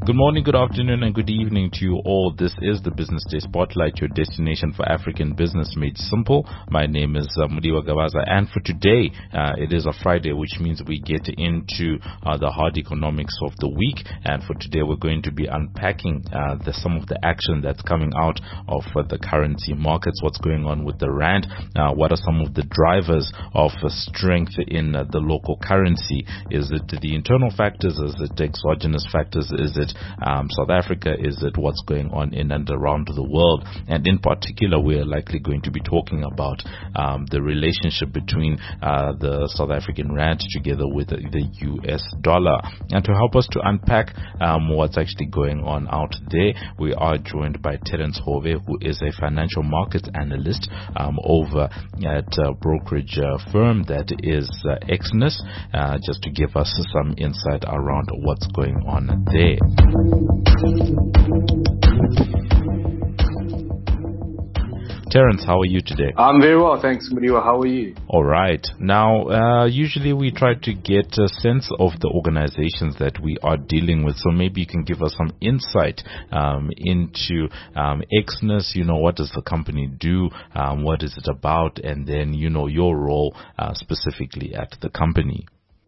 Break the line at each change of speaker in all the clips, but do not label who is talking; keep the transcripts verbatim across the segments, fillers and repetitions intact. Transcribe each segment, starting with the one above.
Good morning, good afternoon, and good evening to you all. This is the Business Day Spotlight, your destination for African business made simple. My name is uh, Mudiwa Gabaza, and for today, uh, it is a Friday, which means we get into uh, the hard economics of the week. And for today, we're going to be unpacking uh, the, some of the action that's coming out of uh, the currency markets, what's going on with the rand, uh, what are some of the drivers of uh, strength in uh, the local currency. Is it the internal factors? Is it exogenous factors? Is it um, South Africa? Is it what's going on in and around the world? And in particular, we're likely going to be talking about um, the relationship between uh, the South African rand together with the, the U S dollar. And to help us to unpack um, what's actually going on out there, we are joined by Terence Hove, who is a financial markets analyst um, over at a brokerage uh, firm that is uh, Exness, uh, just to give us some insight around what's going on there. Terence, how are you today?
I'm very well, thanks, Mudiwa. How are you?
All right. Now, uh, usually we try to get a sense of the organizations that we are dealing with. So maybe you can give us some insight um, into um, Exness. You know, what does the company do? Um, what is it about? And then, you know, your role uh, specifically at the company.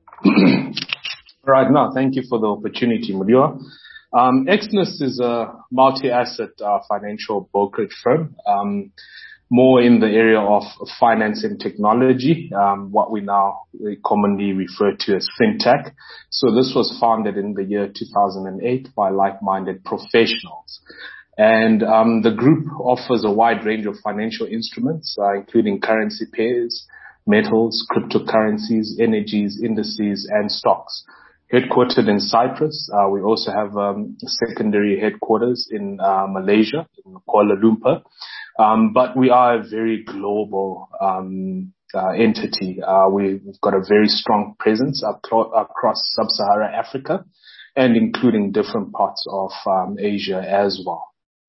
Right. Now, thank you for the opportunity, Mudiwa. Um, Exness is a multi-asset uh, financial brokerage firm, um, more in the area of finance and technology, um, what we now commonly refer to as fintech. So this was founded in the year two thousand eight by like-minded professionals. And um, the group offers a wide range of financial instruments, uh, including currency pairs, metals, cryptocurrencies, energies, indices, and stocks. Headquartered in Cyprus, uh, we also have um, secondary headquarters in uh, Malaysia, in Kuala Lumpur. Um, but we are a very global um, uh, entity. Uh, we've got a very strong presence up across sub-Saharan Africa, and including different parts of um, Asia as well.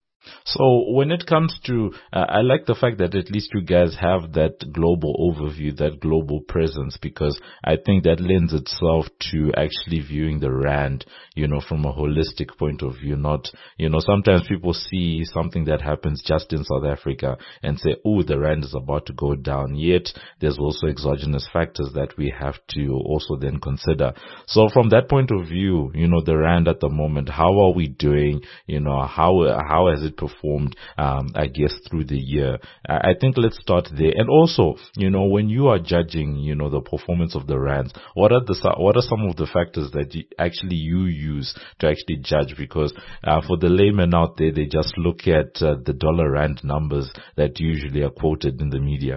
So when it comes to, uh, I like the fact that at least you guys have that global overview, that global presence, because I think that lends itself to actually viewing the rand, you know, from a holistic point of view. Not, you know, sometimes people see something that happens just in South Africa and say, oh, the rand is about to go down. Yet there's also exogenous factors that we have to also then consider. So from that point of view, you know, the rand at the moment, how are we doing? You know, how, how has it performed, um, I guess, through the year? I think let's start there. And also, you know, when you are judging, you know, the performance of the rands, what are the what are some of the factors that you, actually you use to actually judge? Because uh, for the layman out there, they just look at uh, the dollar rand numbers that usually are quoted in the media.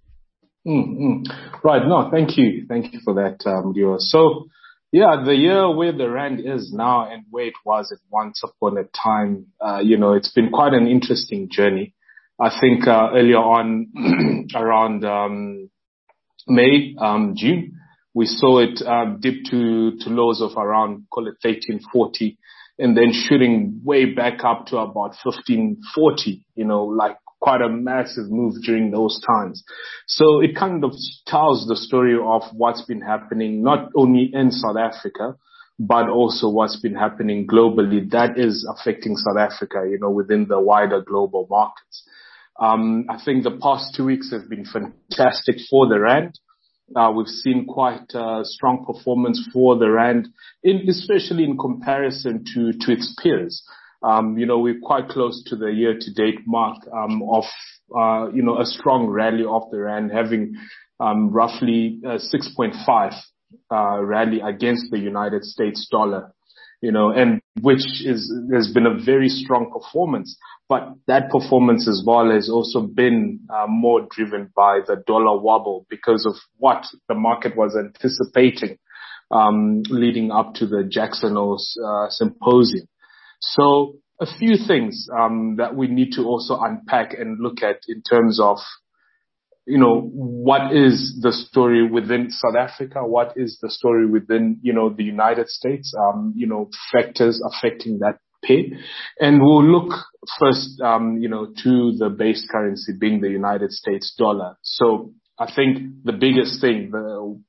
Mm-hmm. Right. No, thank you. Thank you for that, um, Leo. So, yeah, the year where the rand is now and where it was at once upon a time, uh, you know, it's been quite an interesting journey. I think uh, earlier on, around um, May, um, June, we saw it uh, dip to, to lows of around, call it thirteen forty, and then shooting way back up to about fifteen forty, you know, like quite a massive move during those times. So it kind of tells the story of what's been happening, not only in South Africa, but also what's been happening globally that is affecting South Africa, you know, within the wider global markets. Um, I think the past two weeks have been fantastic for the rand. Uh, we've seen quite uh, strong performance for the rand, in, especially in comparison to, to its peers. Um, you know, we're quite close to the year-to-date mark um, of, uh, you know, a strong rally of the rand, having um, roughly uh, six point five uh, rally against the United States dollar, you know, and which is has been a very strong performance. But that performance as well has also been uh, more driven by the dollar wobble because of what the market was anticipating um, leading up to the Jackson Hole uh, symposium. So a few things um, that we need to also unpack and look at in terms of, you know, what is the story within South Africa? What is the story within, you know, the United States? Um, you know, factors affecting that pair. And we'll look first, um, you know, to the base currency being the United States dollar. So I think the biggest thing, the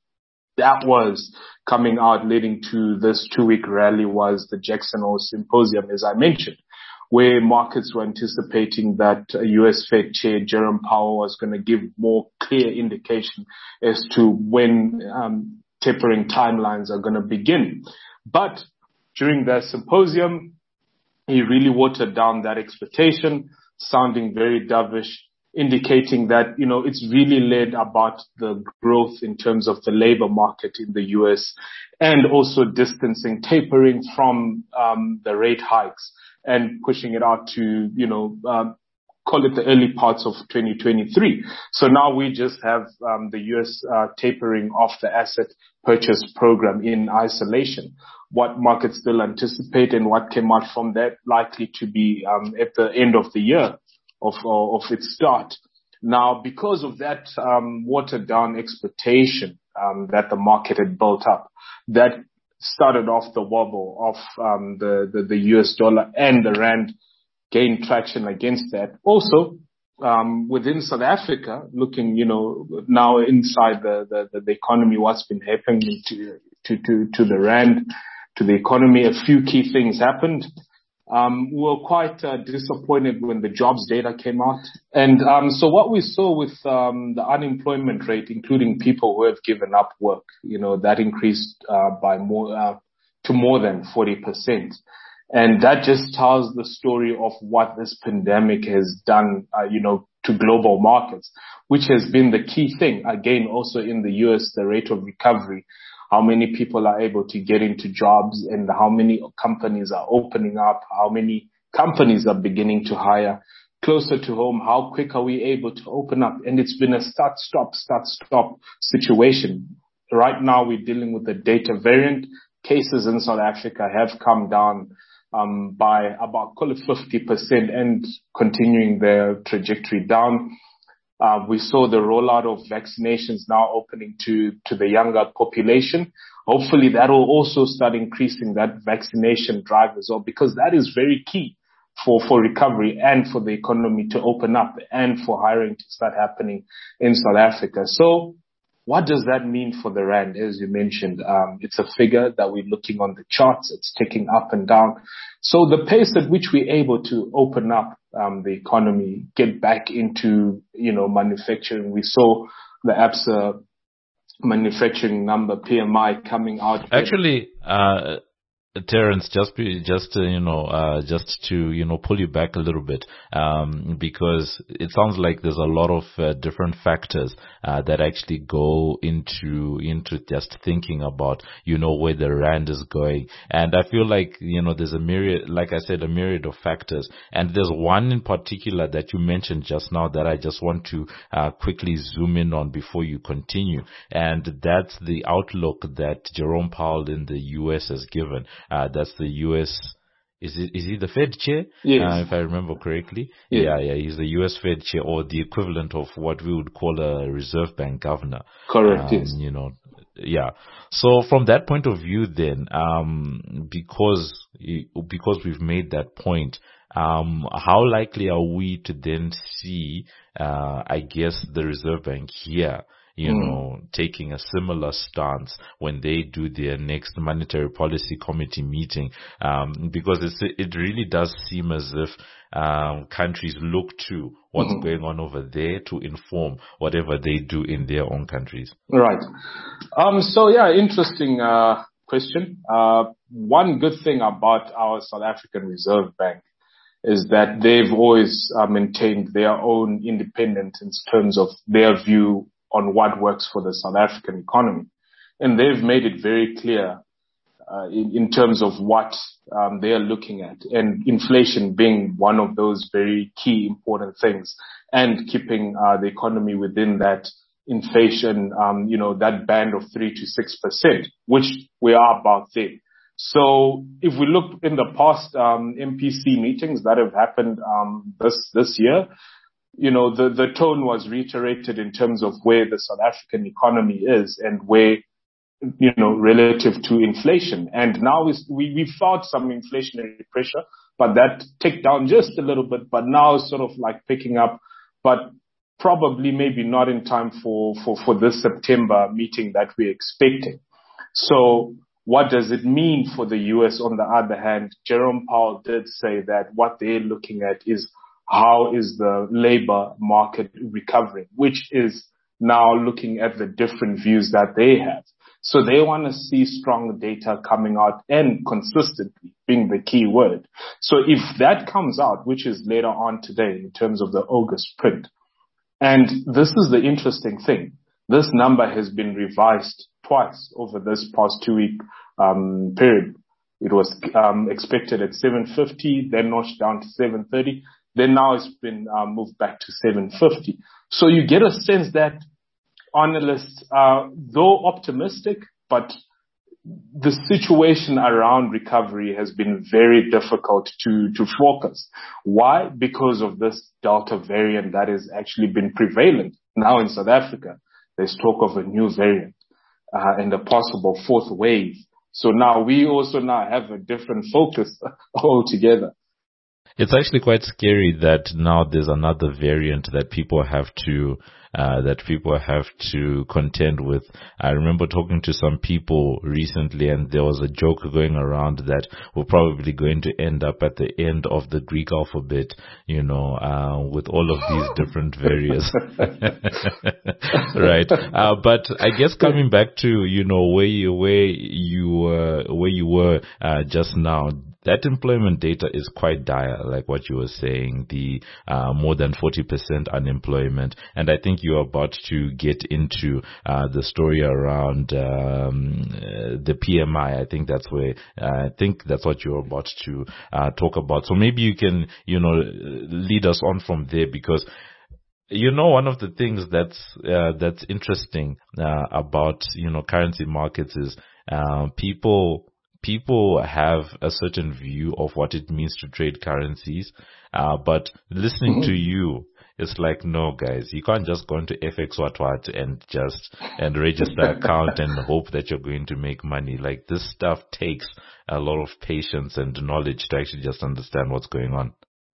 that was coming out leading to this two-week rally was the Jackson Hole Symposium, as I mentioned, where markets were anticipating that U S Fed Chair Jerome Powell was going to give more clear indication as to when um, tapering timelines are going to begin. But during that symposium, he really watered down that expectation, sounding very dovish, indicating that, you know, it's really led about the growth in terms of the labor market in the U S and also distancing, tapering from um, the rate hikes and pushing it out to, you know, uh, call it the early parts of twenty twenty-three. So now we just have um, the U S uh, tapering off the asset purchase program in isolation. What markets still anticipate and what came out from that likely to be um, at the end of the year of, of its start. Now, because of that um, watered down expectation um, that the market had built up, that started off the wobble of um, the, the, the U S dollar, and the rand gained traction against that. Also, um, within South Africa, looking, you know, now inside the, the, the economy, what's been happening to, to, to, to the rand, to the economy, a few key things happened. Um, we were quite uh, disappointed when the jobs data came out. And um, so what we saw with um, the unemployment rate, including people who have given up work, you know, that increased uh, by more uh, to more than forty percent. And that just tells the story of what this pandemic has done, uh, you know, to global markets, which has been the key thing. Again, also in the U S, the rate of recovery, how many people are able to get into jobs and how many companies are opening up, how many companies are beginning to hire. Closer to home, how quick are we able to open up? And it's been a start, stop, start, stop situation. Right now, we're dealing with the Delta variant. Cases in South Africa have come down um, by about, call it fifty percent and continuing their trajectory down. Uh, we saw the rollout of vaccinations now opening to, to the younger population. Hopefully that will also start increasing that vaccination drive as well, because that is very key for, for recovery and for the economy to open up and for hiring to start happening in South Africa. So what does that mean for the rand? As you mentioned, um, it's a figure that we're looking on the charts. It's ticking up and down. So the pace at which we're able to open up um, the economy, get back into, you know, manufacturing. We saw the ABSA manufacturing number, P M I, coming out.
Actually, uh, Terence, just be, just uh, you know, uh, just to you know pull you back a little bit, um, because it sounds like there's a lot of uh, different factors uh, that actually go into into just thinking about you know where the rand is going, and I feel like you know there's a myriad, like I said, a myriad of factors, and there's one in particular that you mentioned just now that I just want to uh, quickly zoom in on before you continue, and that's the outlook that Jerome Powell in the U S has given. Uh, that's the U S, is it, is he the Fed chair?
Yes.
Uh, if I remember correctly.
Yes.
Yeah, yeah, he's the U S Fed chair, or the equivalent of what we would call a Reserve Bank governor.
Correct,
um,
yes.
You know, yeah. So from that point of view then, um, because, because we've made that point, um, how likely are we to then see, uh, I guess the Reserve Bank here, you mm. know, taking a similar stance when they do their next monetary policy committee meeting, um, because it's, it really does seem as if um, countries look to what's mm-hmm. going on over there to inform whatever they do in their own countries.
Right. Um, so, yeah, interesting uh, question. Uh, one good thing about our South African Reserve Bank is that they've always uh, maintained their own independence in terms of their view on what works for the South African economy. And they've made it very clear uh, in, in terms of what um, they are looking at, and inflation being one of those very key important things, and keeping uh, the economy within that inflation, um, you know, that band of three to six percent, which we are about there. So if we look in the past um, M P C meetings that have happened um, this this year, you know, the, the tone was reiterated in terms of where the South African economy is and where, you know, relative to inflation. And now is, we, we felt some inflationary pressure, but that ticked down just a little bit, but now it's sort of like picking up. But probably maybe not in time for, for, for this September meeting that we're expecting. So what does it mean for the U S? On the other hand, Jerome Powell did say that what they're looking at is how is the labor market recovering, which is now looking at the different views that they have. So they want to see strong data coming out and consistently being the key word. So if that comes out, which is later on today in terms of the August print, and this is the interesting thing, this number has been revised twice over this past two week um, period. It was um, expected at seven fifty, then notched down to seven thirty. Then now it's been uh, moved back to seven fifty. So you get a sense that analysts are, though optimistic, but the situation around recovery has been very difficult to, to focus. Why? Because of this Delta variant that has actually been prevalent now in South Africa. There's talk of a new variant uh, and a possible fourth wave. So now we also now have a different focus altogether.
It's actually quite scary that now there's another variant that people have to uh, that people have to contend with. I remember talking to some people recently, and there was a joke going around that we're probably going to end up at the end of the Greek alphabet, you know, uh, with all of these different various. Right. Uh, but I guess coming back to, you know, where you where you were where you were uh, just now. That employment data is quite dire, like what you were saying, the uh, more than forty percent unemployment. And I think you're about to get into uh, the story around um, uh, the P M I. I think that's where, uh, I think that's what you're about to uh, talk about. So maybe you can, you know, lead us on from there, because you know, one of the things that's uh, that's interesting uh, about, you know, currency markets is uh, people people have a certain view of what it means to trade currencies. Uh, but listening mm-hmm. to you, it's like, no, guys, you can't just go into F X what what and just and register an account and hope that you're going to make money. Like, this stuff takes a lot of patience and knowledge to actually just understand what's going on.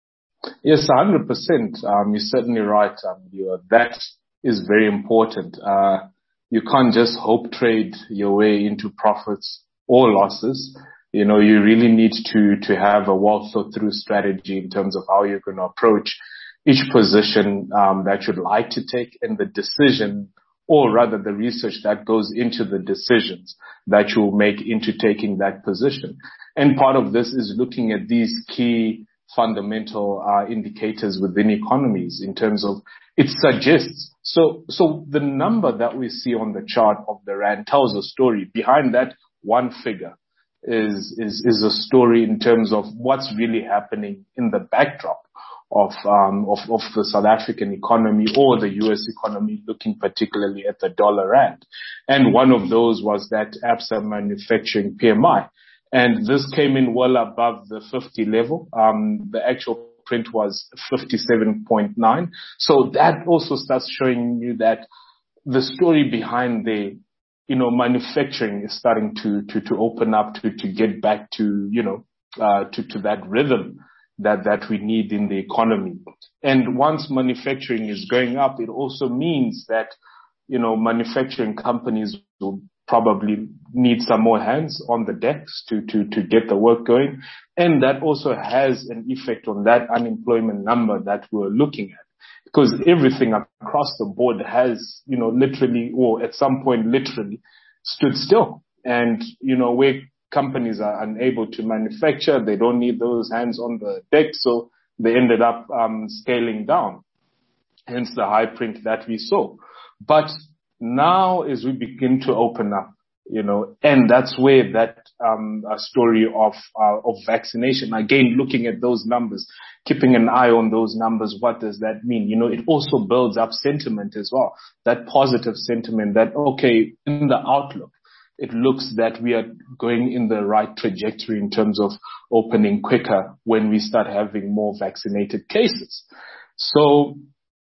Yes, one hundred percent. Um, you're certainly right. Um, you're, that is very important. Uh, you can't just hope trade your way into profits or losses. You know, you really need to, to have a well thought through strategy in terms of how you're going to approach each position, um, that you'd like to take, and the decision, or rather the research that goes into the decisions that you'll make into taking that position. And part of this is looking at these key fundamental, uh, indicators within economies in terms of it suggests. So, so the number that we see on the chart of the Rand tells a story. Behind that one figure is, is, is a story in terms of what's really happening in the backdrop of, um, of, of the South African economy or the U S economy, looking particularly at the dollar rand. And one of those was that Absa manufacturing P M I. And this came in well above the fifty level. Um, the actual print was fifty-seven point nine. So that also starts showing you that the story behind the, you know, manufacturing is starting to, to, to open up to, to get back to, you know, uh, to, to that rhythm that, that we need in the economy. And once manufacturing is going up, it also means that, you know, manufacturing companies will probably need some more hands on the decks to, to, to get the work going. And that also has an effect on that unemployment number that we're looking at. Because everything across the board has, you know, literally, or at some point literally stood still. And, you know, where companies are unable to manufacture, they don't need those hands on the deck. So they ended up um, scaling down. Hence the high print that we saw. But now as we begin to open up, you know, and that's where that um a story of uh, of vaccination, again, looking at those numbers, keeping an eye on those numbers, what does that mean? You know, it also builds up sentiment as well, that positive sentiment that, okay, in the outlook, it looks that we are going in the right trajectory in terms of opening quicker when we start having more vaccinated cases. So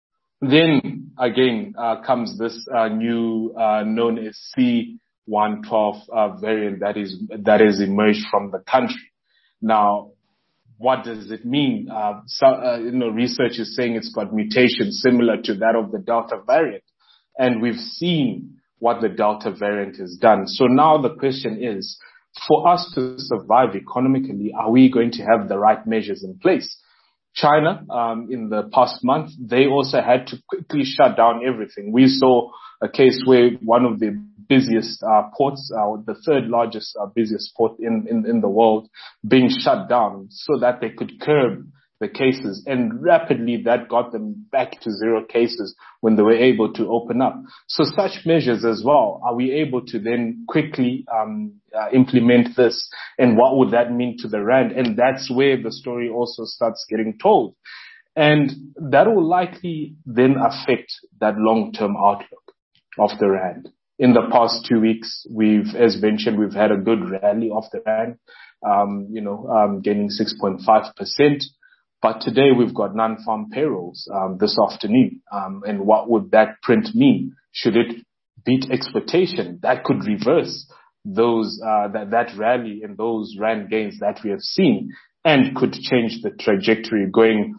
then again uh, comes this uh, new uh, known as C one twelve uh, variant that is that has emerged from the country. Now, what does it mean? Uh, so, uh, you know, research is saying it's got mutations similar to that of the Delta variant. And we've seen what the Delta variant has done. So now the question is, for us to survive economically, are we going to have the right measures in place? China, um, in the past month, they also had to quickly shut down everything. We saw a case where one of the busiest uh, ports, uh, the third largest uh, busiest port in, in, in the world, being shut down so that they could curb the cases. And rapidly that got them back to zero cases when they were able to open up. So such measures as well, are we able to then quickly um, uh, implement this? And what would that mean to the rand? And that's where the story also starts getting told. And that will likely then affect that long-term outlook of the rand. In the past two weeks, we've, as mentioned, we've had a good rally of the rand, um, you know, um, gaining six point five percent. But today we've got non-farm payrolls um, this afternoon. Um, and what would that print mean? Should it beat expectation? That could reverse those uh, that that rally and those rand gains that we have seen, and could change the trajectory going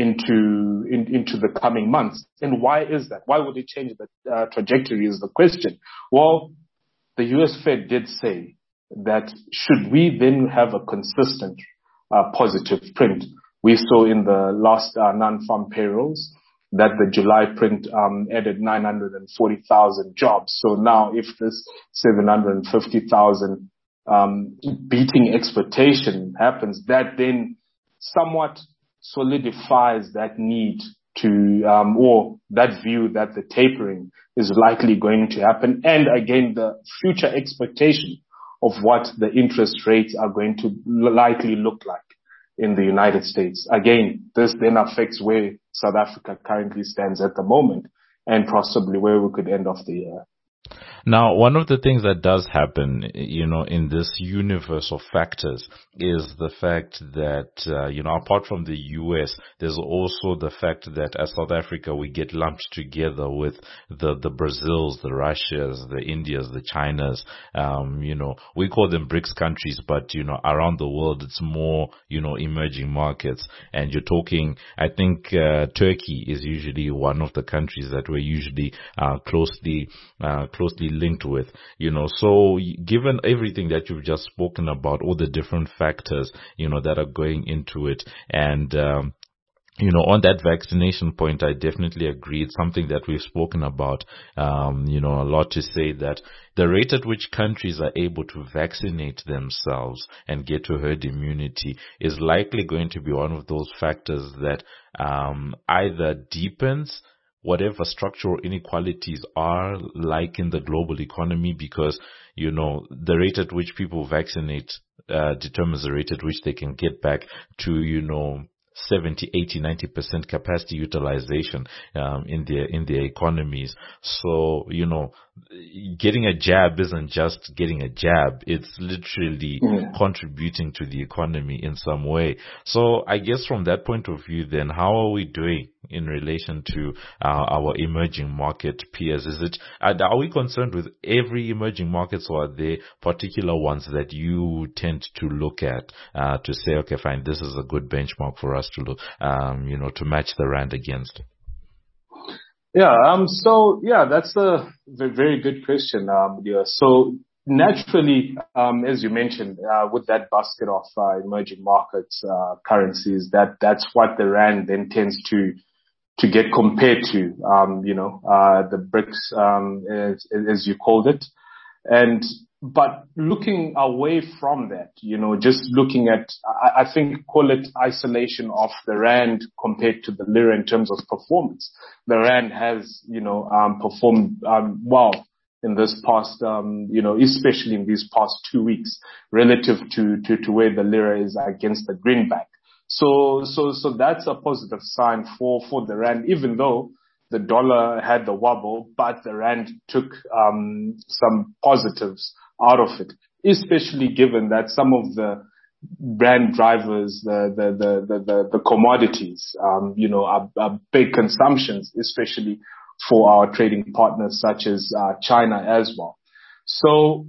into in, into the coming months. And why is that? Why would it change the uh, trajectory is the question. Well, the U S Fed did say that should we then have a consistent uh, positive print. We saw in the last uh, non-farm payrolls that the July print um, added nine hundred forty thousand jobs. So now if this seven hundred fifty thousand um, beating expectation happens, that then somewhat solidifies that need to, um, or that view that the tapering is likely going to happen. And again, the future expectation of what the interest rates are going to likely look like in the United States. Again, this then affects where South Africa currently stands at the moment and possibly where we could end off the year.
Now, one of the things that does happen, you know, in this universe of factors is the fact that, uh, you know, apart from the U S, there's also the fact that as South Africa, we get lumped together with the, the Brazils, the Russias, the Indias, the Chinas. Um, you know, we call them BRICS countries, but, you know, around the world, it's more, you know, emerging markets. And you're talking, I think, uh, Turkey is usually one of the countries that we're usually, uh, closely, uh, closely linked with, you know. So given everything that you've just spoken about, all the different factors, you know, that are going into it, and um you know, on that vaccination point, I definitely agree. It's something that we've spoken about, um, you know, a lot, to say that the rate at which countries are able to vaccinate themselves and get to herd immunity is likely going to be one of those factors that um, either deepens whatever structural inequalities are like in the global economy, because, you know, the rate at which people vaccinate uh, determines the rate at which they can get back to, you know, seventy, eighty, ninety percent capacity utilization um, in their in their economies. So, you know, getting a jab isn't just getting a jab. It's literally yeah. contributing to the economy in some way. So I guess from that point of view, then, how are we doing in relation to uh, our emerging market peers? Is it, are we concerned with every emerging markets, or are there particular ones that you tend to look at uh, to say, okay, fine, this is a good benchmark for us to look, um, you know, to match the rand against?
Yeah, um, so, yeah, that's a very good question, um, yeah. So naturally, um, as you mentioned, uh, with that basket of uh, emerging markets, uh, currencies, that, that's what the rand then tends to, to get compared to, um, you know, uh, the BRICS, um, as, as you called it. And, but looking away from that, you know, just looking at, I, I think, call it isolation of the rand compared to the lira in terms of performance. The rand has, you know, um, performed, um, well in this past, um, you know, especially in these past two weeks relative to, to, to where the lira is against the greenback. So, so, so that's a positive sign for, for the rand, even though the dollar had the wobble, but the rand took, um, some positives out of it, especially given that some of the brand drivers, the, the, the, the, the, the commodities, um, you know, are, are big consumptions, especially for our trading partners such as, uh, China as well. So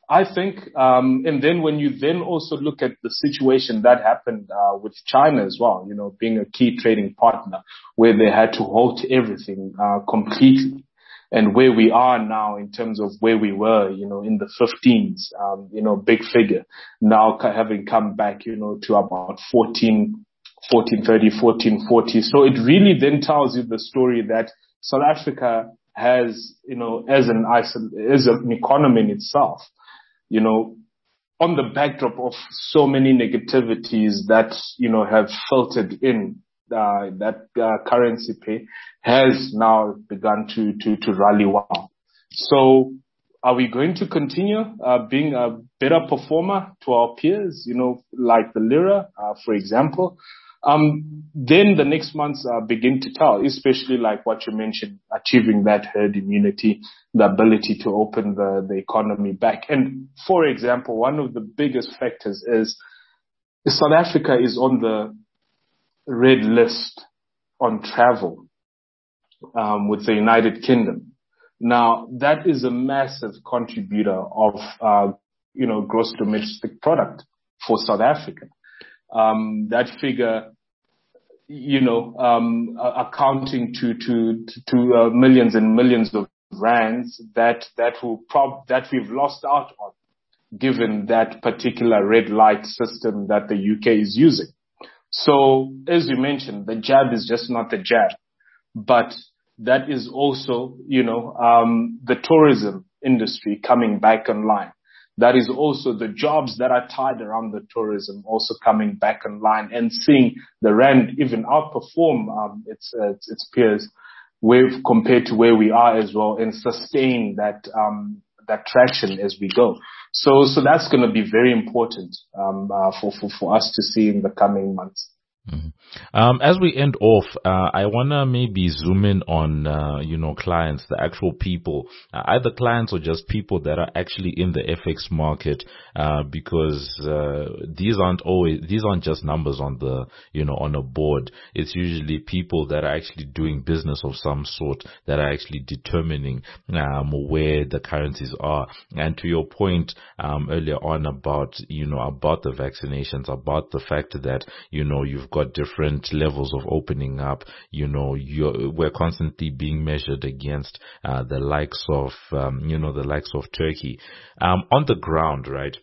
I think, um, and then when you then also look at the situation that happened uh, with China as well, you know, being a key trading partner, where they had to halt everything uh, completely, and where we are now in terms of where we were, you know, in the fifteens, um, you know, big figure, now having come back, you know, to about fourteen, fourteen thirty, fourteen forty. So it really then tells you the story that South Africa has, you know, as an as an economy in itself, you know, on the backdrop of so many negativities that, you know, have filtered in, uh, that uh, currency pay has now begun to, to, to rally well. So are we going to continue uh, being a better performer to our peers, you know, like the lira, uh, for example? Um, then the next months uh, begin to tell, especially like what you mentioned, achieving that herd immunity, the ability to open the, the economy back. And for example, one of the biggest factors is South Africa is on the red list on travel um, with the United Kingdom. Now, that is a massive contributor of, uh, you know, gross domestic product for South Africa. Um, that figure, you know, um, accounting to, to, to, uh, millions and millions of rands that, that will prob, that we've lost out on, given that particular red light system that the U K is using. So, as you mentioned, the jab is just not the jab, but that is also, you know, um, the tourism industry coming back online. That is also the jobs that are tied around the tourism also coming back online, and seeing the rand even outperform um, its, uh, its its peers, where compared to where we are as well, and sustain that um, that traction as we go. So so that's going to be very important um, uh, for for for us to see in the coming months.
Mm-hmm. Um, as we end off, uh, I want to maybe zoom in on, uh, you know, clients, the actual people, uh, either clients or just people that are actually in the F X market, uh, because, uh, these aren't always, these aren't just numbers on the, you know, on a board. It's usually people that are actually doing business of some sort, that are actually determining, um, where the currencies are. And to your point, um, earlier on about, you know, about the vaccinations, about the fact that, you know, you've got different levels of opening up, you know, you're, we're constantly being measured against, uh, the likes of, um, you know, the likes of Turkey. Um, on the ground, right?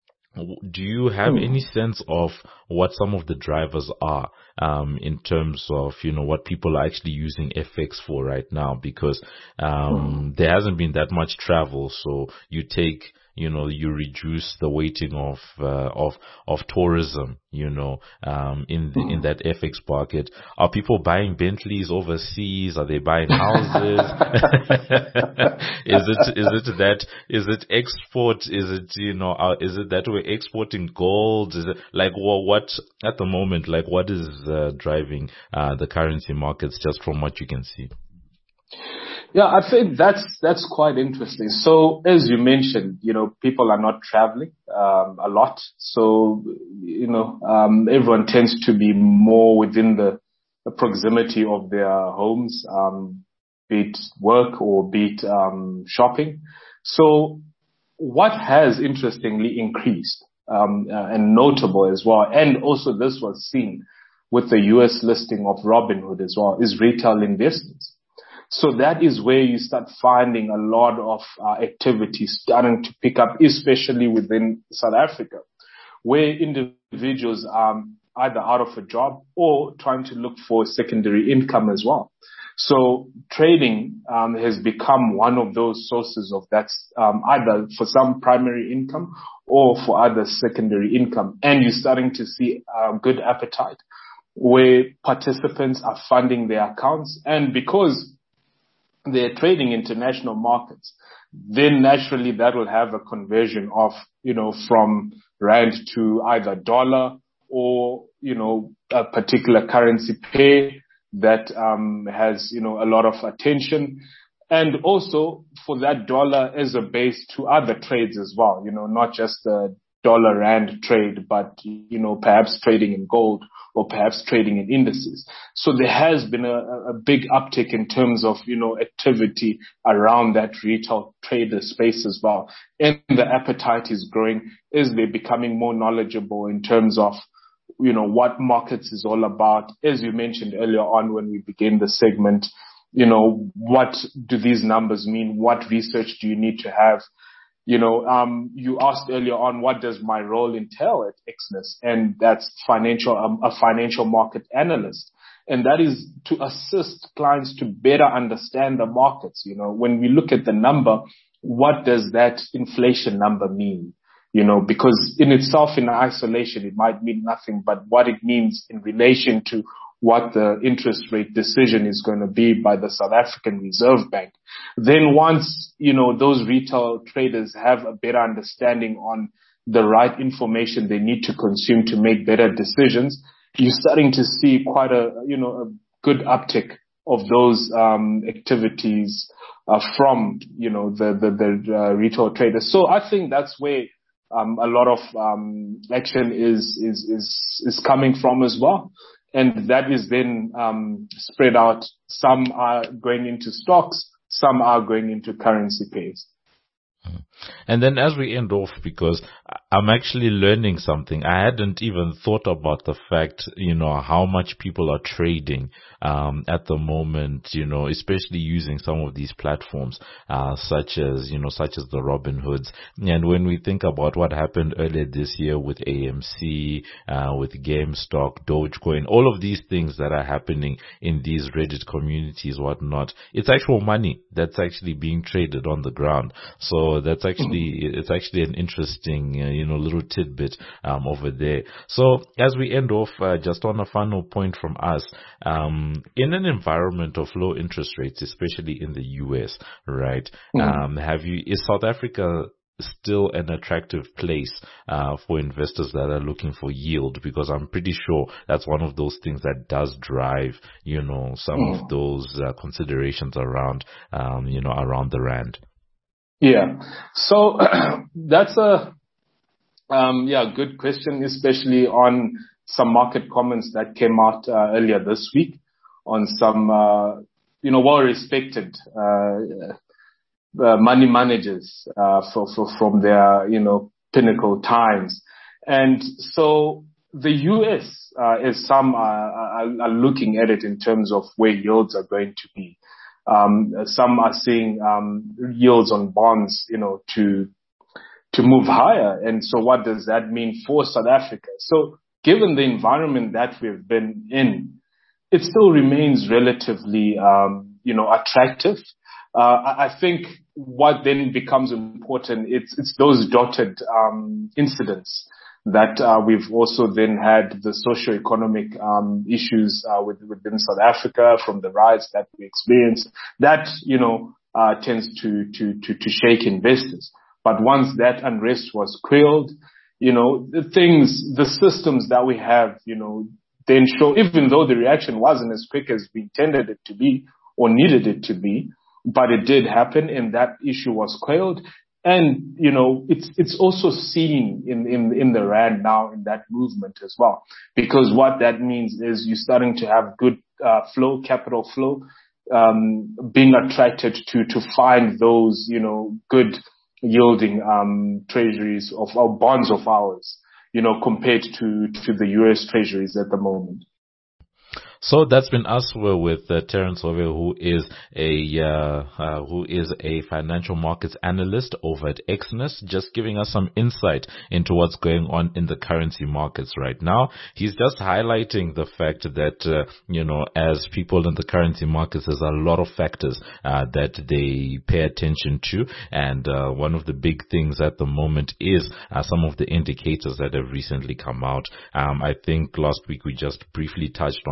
Do you have
Hmm.
any sense of what some of the drivers are, um, in terms of, you know, what people are actually using F X for right now? Because, um, there hasn't been that much travel. So you take, you know, you reduce the weighting of, uh, of, of tourism, you know, um, in the, in that F X market. Are people buying Bentleys overseas? Are they buying houses? is it, is it that, is it export? Is it, you know, uh, is it that we're exporting gold? Is it like, well, what at the moment, like what is, uh, driving, uh, the currency markets just from what you can see?
Yeah, I think that's that's quite interesting. So, as you mentioned, you know, people are not traveling um, a lot. So, you know, um, everyone tends to be more within the, the proximity of their homes, um, be it work or be it um, shopping. So, what has interestingly increased um, uh, and notable as well, and also this was seen with the U S listing of Robinhood as well, is retail investments. So that is where you start finding a lot of uh, activity starting to pick up, especially within South Africa, where individuals are either out of a job or trying to look for secondary income as well. So trading um, has become one of those sources of that, um, either for some primary income or for other secondary income. And you're starting to see uh, good appetite where participants are funding their accounts. And because they're trading international markets, then naturally that will have a conversion of, you know, from rand to either dollar or, you know, a particular currency pair that um, has, you know, a lot of attention. And also for that dollar as a base to other trades as well, you know, not just the dollar rand trade, but, you know, perhaps trading in gold or perhaps trading in indices. So there has been a, a big uptick in terms of, you know, activity around that retail trader space as well. And the appetite is growing as they're becoming more knowledgeable in terms of, you know, what markets is all about. As you mentioned earlier on when we began the segment, you know, what do these numbers mean? What research do you need to have? You know, um, you asked earlier on, what does my role entail at Exness? And that's financial, um, a financial market analyst. And that is to assist clients to better understand the markets. You know, when we look at the number, what does that inflation number mean? You know, because in itself, in isolation, it might mean nothing, but what it means in relation to what the interest rate decision is going to be by the South African Reserve Bank. Then once, you know, those retail traders have a better understanding on the right information they need to consume to make better decisions, you're starting to see quite a, you know, a good uptick of those um, activities uh, from, you know, the, the, the uh, retail traders. So I think that's where um, a lot of um, action is, is, is, is coming from as well. And that is then um, spread out. Some are going into stocks, some are going into currency pairs.
And then as we end off, because I'm actually learning something. I hadn't even thought about the fact, you know, how much people are trading um, at the moment, you know, especially using some of these platforms, uh, such as, you know, such as the Robinhoods. And when we think about what happened earlier this year with A M C, uh, with GameStop, Dogecoin, all of these things that are happening in these Reddit communities, whatnot, it's actual money that's actually being traded on the ground. So that's actually, it's actually an interesting, uh, you know, little tidbit um, over there. So as we end off, uh, just on a final point from us, um, in an environment of low interest rates, especially in the U S, right? Mm. Um, have you, is South Africa still an attractive place uh, for investors that are looking for yield? Because I'm pretty sure that's one of those things that does drive, you know, some mm. of those uh, considerations around, um, you know, around the rand.
Yeah. So that's a, um, yeah, good question, especially on some market comments that came out uh, earlier this week on some, uh, you know, well-respected uh, uh, money managers uh, for, for, from their, you know, pinnacle times. And so the U S, uh, as some are, are, are looking at it in terms of where yields are going to be. Um, some are seeing um, yields on bonds, you know, to to move higher. And so what does that mean for South Africa? So given the environment that we've been in, it still remains relatively, um, you know, attractive. Uh, I, I think what then becomes important, it's, it's those dotted um, incidents that uh, we've also then had the socio-economic um, issues uh, with, within South Africa from the riots that we experienced. That, you know, uh, tends to, to, to, to shake investors. But once that unrest was quelled, you know, the things, the systems that we have, you know, then show, even though the reaction wasn't as quick as we intended it to be or needed it to be, but it did happen and that issue was quelled. And, you know, it's, it's also seen in, in, in the rand now in that movement as well, because what that means is you're starting to have good, uh, flow, capital flow, um, being attracted to, to find those, you know, good yielding, um, treasuries of our bonds of ours, you know, compared to, to the U S treasuries at the moment.
So that's been us with uh, Terence Hove, who is a uh, uh, who is a financial markets analyst over at Exness, just giving us some insight into what's going on in the currency markets right now. He's just highlighting the fact that uh, you know, as people in the currency markets, there's a lot of factors uh, that they pay attention to, and uh, one of the big things at the moment is uh, some of the indicators that have recently come out. Um, I think last week we just briefly touched on the fact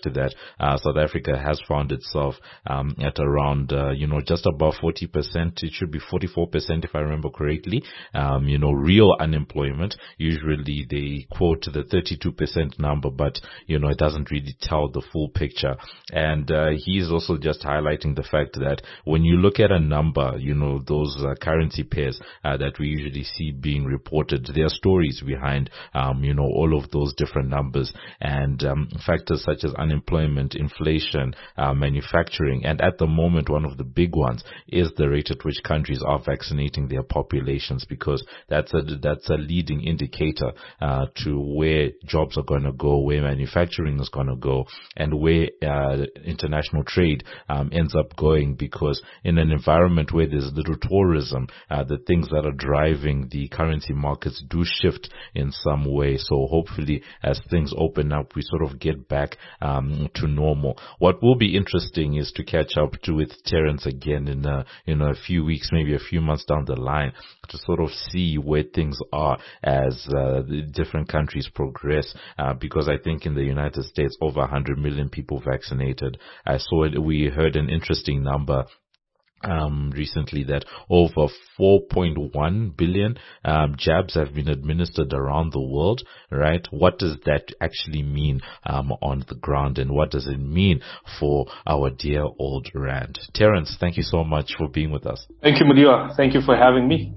fact that uh, South Africa has found itself um, at around, uh, you know, just above forty percent. It should be forty-four percent if I remember correctly. Um, you know, real unemployment. Usually they quote the thirty-two percent number, but, you know, it doesn't really tell the full picture. And uh, he's also just highlighting the fact that when you look at a number, you know, those uh, currency pairs uh, that we usually see being reported, there are stories behind, um, you know, all of those different numbers, and um, factors such as unemployment, inflation, uh, manufacturing, and at the moment, one of the big ones is the rate at which countries are vaccinating their populations, because that's a that's a leading indicator uh, to where jobs are going to go, where manufacturing is going to go, and where uh, international trade um, ends up going. Because in an environment where there's little tourism, uh, the things that are driving the currency markets do shift in some way. So hopefully, as things open up, we sort of get back um, to normal. What will be interesting is to catch up to with Terence again in a, you know, a few weeks, maybe a few months down the line, to sort of see where things are as uh, the different countries progress. Uh, because I think in the United States, over one hundred million people vaccinated. I saw it. We heard an interesting number Um, recently that over four point one billion um, jabs have been administered around the world, right? What does that actually mean um, on the ground, and what does it mean for our dear old rand? Terence, thank you so much for being with us.
Thank you, Mudiwa. Thank you for having me.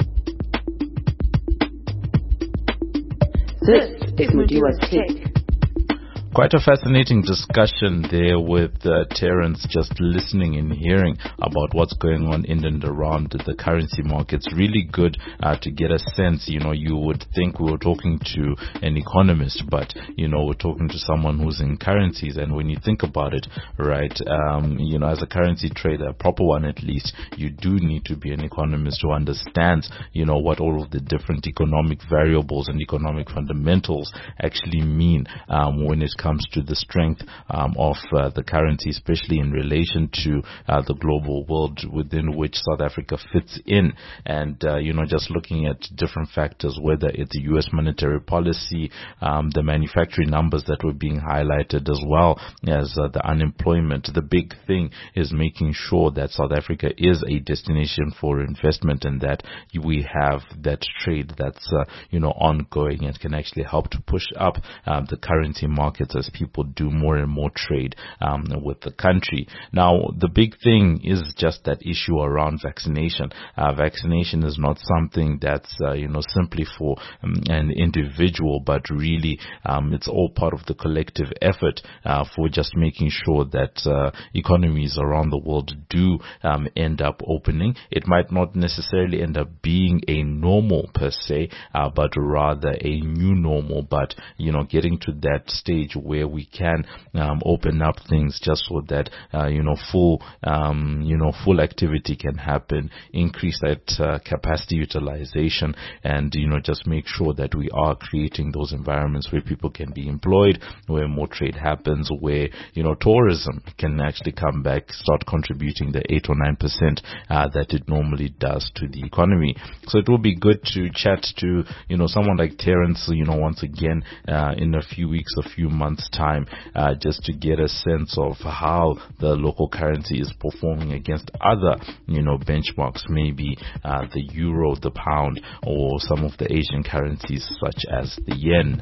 This is Mudiwa's Take.
Quite a fascinating discussion there with uh, Terence, just listening and hearing about what's going on in and around the currency markets. Really good uh, to get a sense. You know, you would think we were talking to an economist, but, you know, we're talking to someone who's in currencies. And when you think about it, right, um, you know, as a currency trader, a proper one at least, you do need to be an economist who understands, you know, what all of the different economic variables and economic fundamentals actually mean um, when it comes to the strength um, of uh, the currency, especially in relation to uh, the global world within which South Africa fits in. And, uh, you know, just looking at different factors, whether it's the U S monetary policy, um, the manufacturing numbers that were being highlighted, as well as uh, the unemployment. The big thing is making sure that South Africa is a destination for investment, and that we have that trade that's, uh, you know, ongoing and can actually help to push up um, the currency markets as people do more and more trade um, with the country. Now, the big thing is just that issue around vaccination. Uh, vaccination is not something that's, uh, you know, simply for um, an individual, but really um, it's all part of the collective effort uh, for just making sure that uh, economies around the world do um, end up opening. It might not necessarily end up being a normal per se, uh, but rather a new normal, but, you know, getting to that stage where we can um, open up things just so that uh, you know full um, you know full activity can happen, increase that uh, capacity utilization, and you know just make sure that we are creating those environments where people can be employed, where more trade happens, where you know tourism can actually come back, start contributing the eight or nine percent uh, that it normally does to the economy. So it will be good to chat to you know someone like Terence, you know once again uh, in a few weeks, a few months time, uh, just to get a sense of how the local currency is performing against other, you know, benchmarks, maybe uh, the euro, the pound, or some of the Asian currencies such as the yen.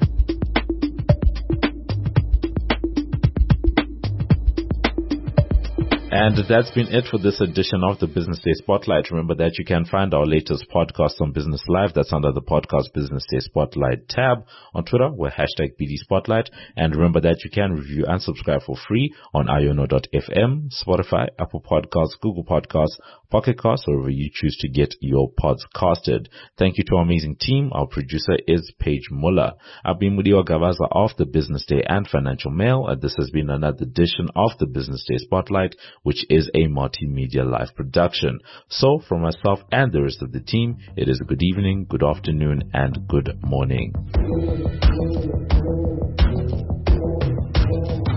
And that's been it for this edition of the Business Day Spotlight. Remember that you can find our latest podcast on Business Live. That's under the podcast Business Day Spotlight tab. On Twitter, we're hashtag B D Spotlight. And remember that you can review and subscribe for free on iono dot f m, Spotify, Apple Podcasts, Google Podcasts, Pocket Casts, or wherever you choose to get your pods casted. Thank you to our amazing team. Our producer is Paige Muller. I've been Mudiwa Gavaza of the Business Day and Financial Mail, and this has been another edition of the Business Day Spotlight, which is a multimedia live production. So, from myself and the rest of the team, it is a good evening, good afternoon, and good morning.